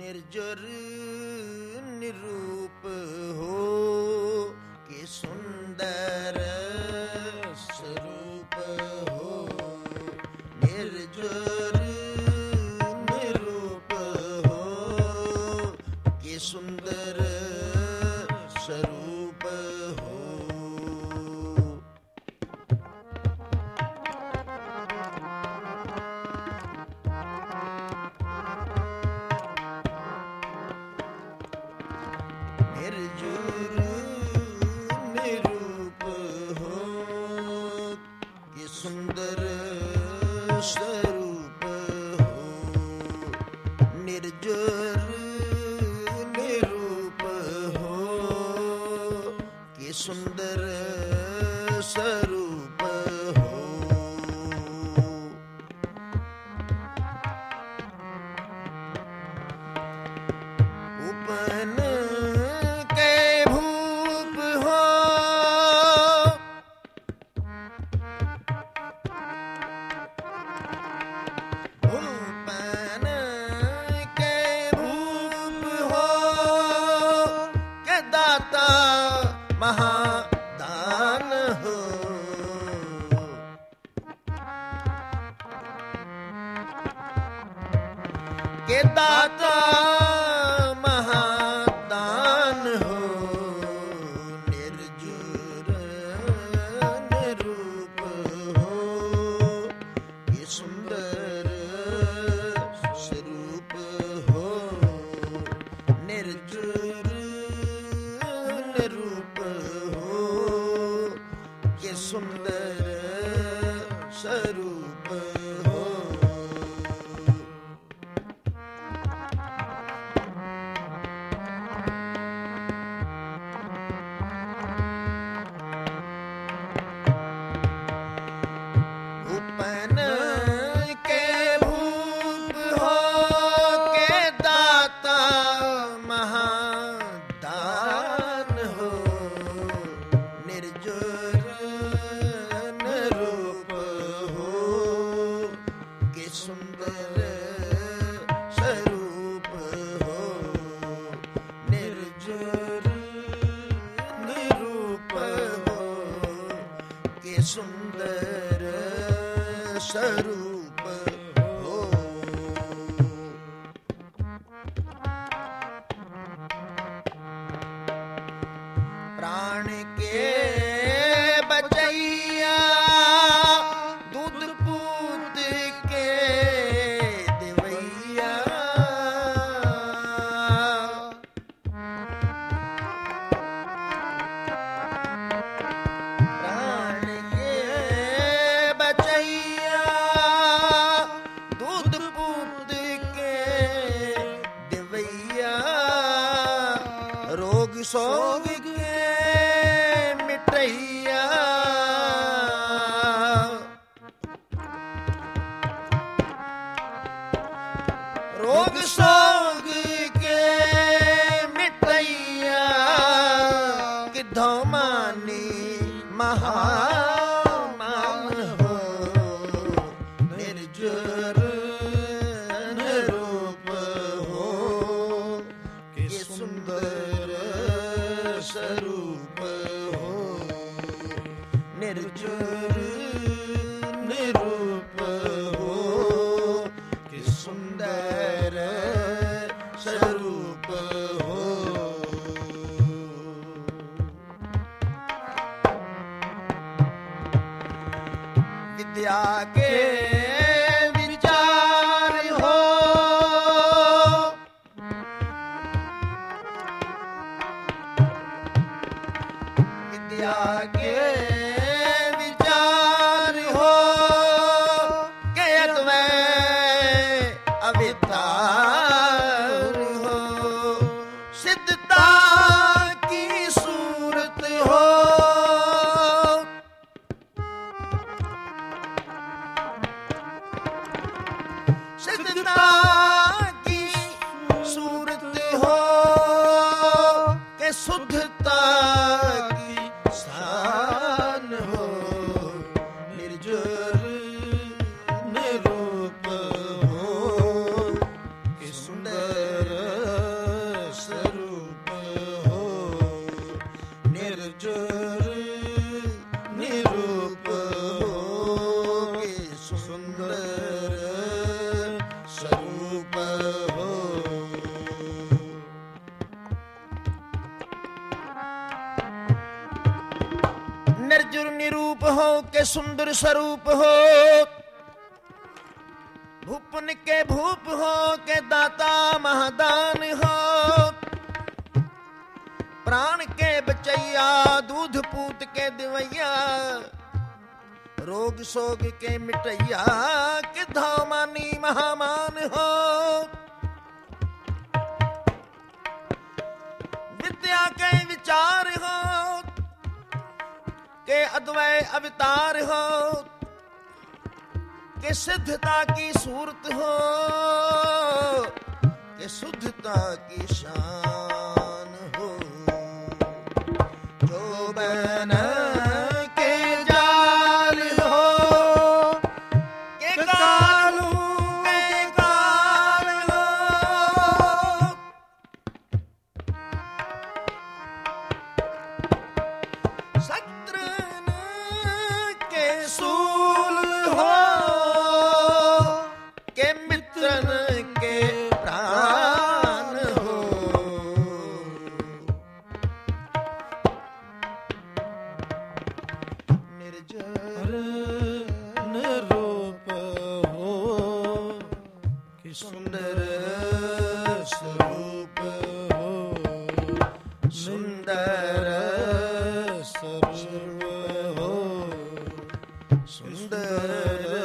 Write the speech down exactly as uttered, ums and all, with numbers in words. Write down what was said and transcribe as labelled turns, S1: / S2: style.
S1: निर्जर निरूप हो कि सुंदर स्वरूप हो। निर्जर निरूप हो कि सुंदर स्वरूप हो। निर्जर निरूप हो कि सुंदर स्वरूप हो। निर्जर निरूप हो कि सुंदर स्वरूप हो। उपन महादान हो। के दाता महादान हो। निर्जर निरूप हो कि सुंदर स्वरूप हो। निर्जर निरूप हो कि सुंदर स्वरूप हो। उपन के भूप हो के दाता महादान हो। निर्जर निरूप हो कि सुंदर स्वरूप हो। निर्जर निरूप हो कि सुंदर स्वरूप हो। प्राण के बचैया दूध पूत के देवैया। प्राण के बचैया दूध पूत के देवैया। रोग सोग के मिटैया। रोग सोग के मिटैया। किधो मानी महामान हो। निर्जर निरूप हो कि सुंदर स्वरूप हो। निर्जर निरूप हो कि सुंदर स्वरूप हो। विद्या के विचार हो विद्या के विचार हो के अद्वैत अवितार हो। सिद्धता की सूरत हो निर्जुर निरूप हो के सुंदर स्वरूप हो, भूपन के भूप हो के दाता महादान हो, प्राण के बचैया दूध पूत के दिवैया, रोग सोग के मिटैया के धामानी महामान हो, विद्या के विचार हो के अद्वय अवतार हो, के सिद्धता की सूरत हो के शुद्धता की शान हो, जो बन के जाल हो के कालू के काल हो, शत्रन के सूल हो के मित्रन के प्राण हो, निर्जर
S2: निरूप हो कि
S1: सुंदर स्वरूप
S2: हो,
S1: सुंदर
S2: स्वरूप हो,
S1: सुंदर